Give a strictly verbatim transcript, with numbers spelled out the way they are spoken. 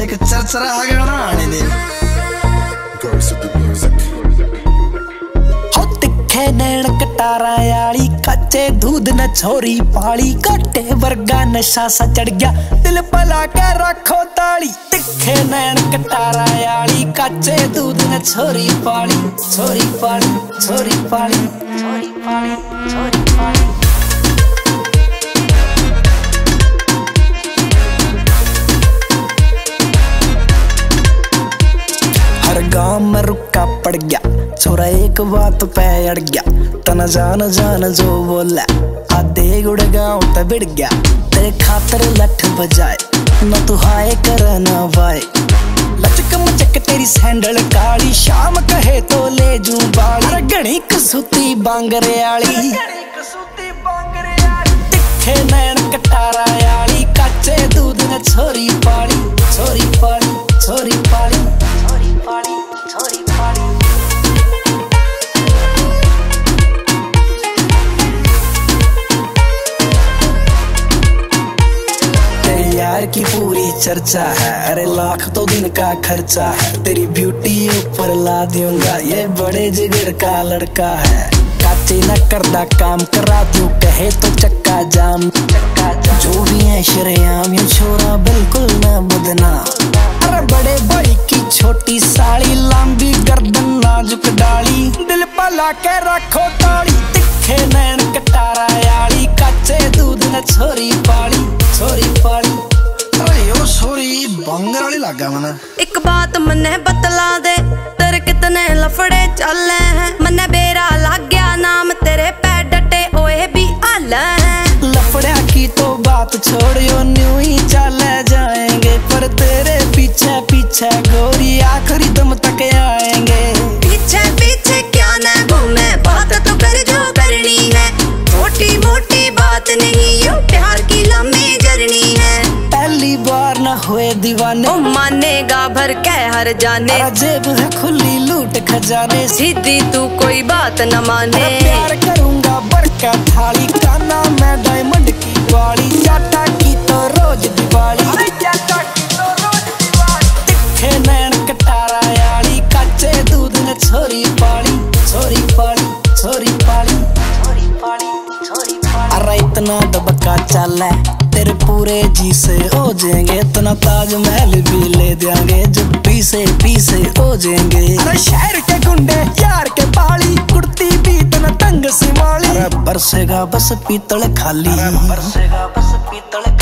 एक चरचरा आ गया ना आने दे हो तिखे नैन कटारा याली कच्चे दूध न छोरी पाली कट्टे वर्गा नशा सा चढ़ गया दिल पला के रखो ताली तिखे नैन कटारा याली कच्चे दूध न छोरी पाली छोरी पाली छोरी पाली छोरी पाली छोरी पाली गाँव में रुका पड़ गया छोरा एक बात पे अड़ गया तना जान जान जो बोला आधे गुड़ गाँव ते बिड़ गया तेरे खातर लठ बजाए न तू हाय कर न वाए लचक मचक तेरी सैंडल काली शाम कहे तो ले जू बाली घणी कसूती बांगरे आली तिखे नैन कटारा आली कच्चे दूध न छोरी पाली छोरी पाली छोरी पाली छोरी पाली छोरी पाली तेरी यार की पूरी चर्चा है अरे लाख तो दिन का खर्चा है तेरी ब्यूटी ऊपर ला दूंगा ये बड़े जिगर का लड़का है काचे न करदा काम करा तू कहे तो चक्का जाम चक्का जाम जो भी है शरेआम ये छोरा बिल्कुल न बदनाम अरे बड़े भाई की छोटी साड़ी लंबी गर्दन नाजुक डाली दिल पला के रखो ताली तिखे नैन कटारा याली कच्चे दूध न छोरी पाली छोरी पाली अरे यो छोरी बंगर वाली लगा मना एक बात मने बतला दे तेरे कितने लफड़े चले हैं मने बेरा लग गया नाम तेरे पे डटे ओए भी आला है लफड़ा की तो बात छोड़ियो न्यू ही चले जाएंगे पर तेरे पीछे पीछे गोरी आखिरी दम तक आएंगे पीछे पीछे क्या ना घूमे बात तो कर जो करनी है छोटी मोटी बात नहीं यो प्यार की लंबी जर्नी है पहली बार न हुए दीवाने ओ मानेगा भर के हर जाने जेब है खुली लूट खजाने सीधी तू कोई बात न माने प्यार करूंगा बड़का थाली काना मैं डायमंड की बाड़ी चाटा की तो रोज दिवाली चाटा की तो रोज दिवाली तिखे नैन कटारा याली कच्चे दूध न छोरी पाली छोरी पाली छोरी पाली छोरी पाली छोरी पाली अरे इतना दबका चल है तेरे पूरे जी से हो जाएंगे इतना ताजमहल भी ले देंगे जब पीसे पीसे हो जाएंगे अरे शहर के गुंडे यार के पाली कुर्ती भी तना तंग सिमाली अरे बरसेगा बस पीतल खाली बरसेगा बस पीतल